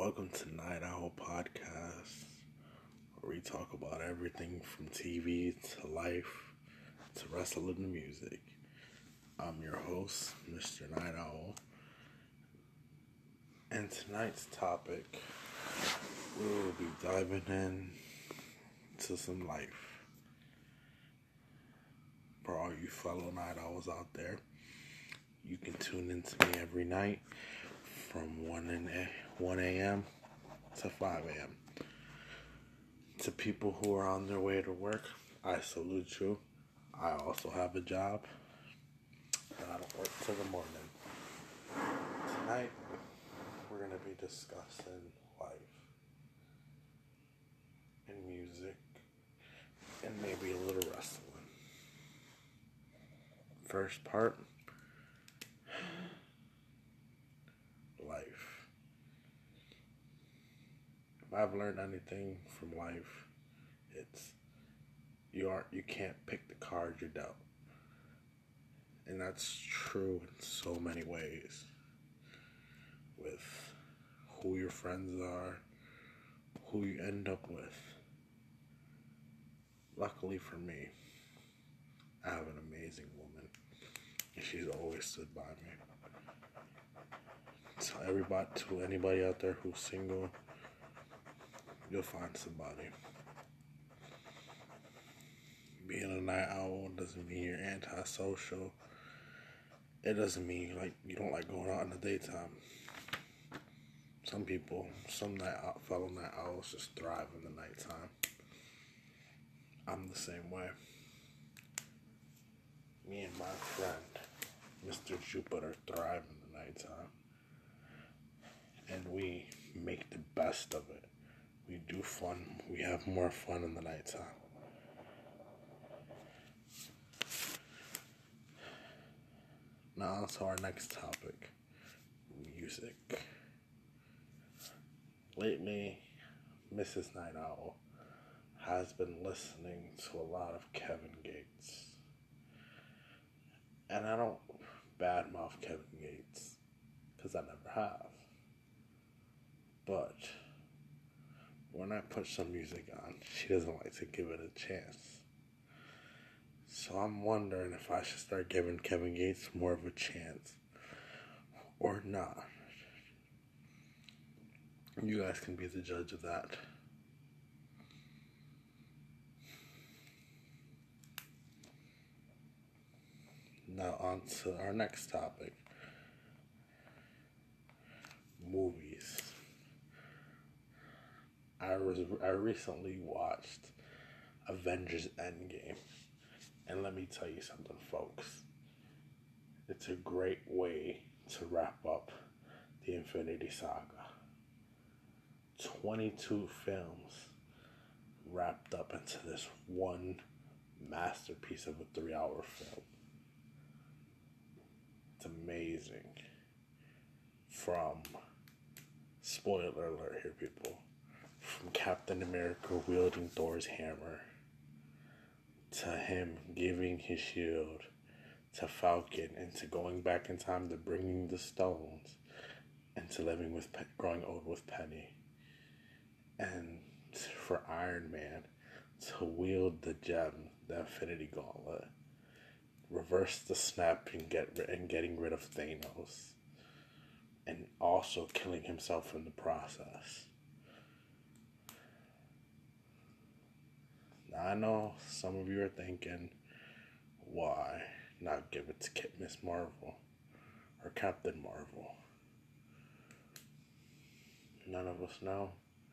Welcome to Night Owl Podcast, where we talk about everything from TV to life to wrestling and music. I'm your host, Mr. Night Owl, and tonight's topic, we will be diving in to some life. For all you fellow Night Owls out there, you can tune in to me every night from 1 a.m. to 5 a.m. To people who are on their way to work, I salute you. I also have a job, and I don't work till the morning. Tonight, we're going to be discussing life and music and maybe a little wrestling. First part, life. If I've learned anything from life, it's you can't pick the cards you're dealt. And that's true in so many ways. With who your friends are, who you end up with. Luckily for me, I have an amazing woman, and she's always stood by me. So to anybody out there who's single, you'll find somebody. Being a night owl doesn't mean you're antisocial. It doesn't mean you don't like going out in the daytime. Some fellow night owls just thrive in the nighttime. I'm the same way. Me and my friend, Mr. Jupiter, thrive in the nighttime. And we make the best of it. We do fun. We have more fun in the nighttime. Now to our next topic, music. Lately, Mrs. Night Owl has been listening to a lot of Kevin Gates. And I don't badmouth Kevin Gates, because I never have. But when I put some music on, she doesn't like to give it a chance. So I'm wondering if I should start giving Kevin Gates more of a chance or not. You guys can be the judge of that. Now on to our next topic. Movies. I recently watched Avengers Endgame. And let me tell you something, folks. It's a great way to wrap up the Infinity Saga. 22 films wrapped up into this one masterpiece of a 3-hour film. It's amazing. From, spoiler alert here, people, from Captain America wielding Thor's hammer, to him giving his shield to Falcon, and to going back in time to bringing the stones, and to growing old with Penny, and for Iron Man to wield the gem, the Infinity Gauntlet, reverse the snap and getting rid of Thanos, and also killing himself in the process. Now, I know some of you are thinking, why not give it to Miss Marvel or Captain Marvel? None of us know.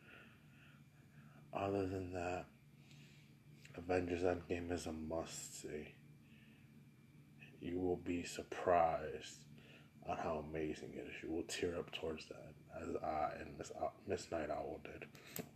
Other than that, Avengers Endgame is a must-see. You will be surprised on how amazing it is. You will tear up towards that, as I and Miss Night Owl did.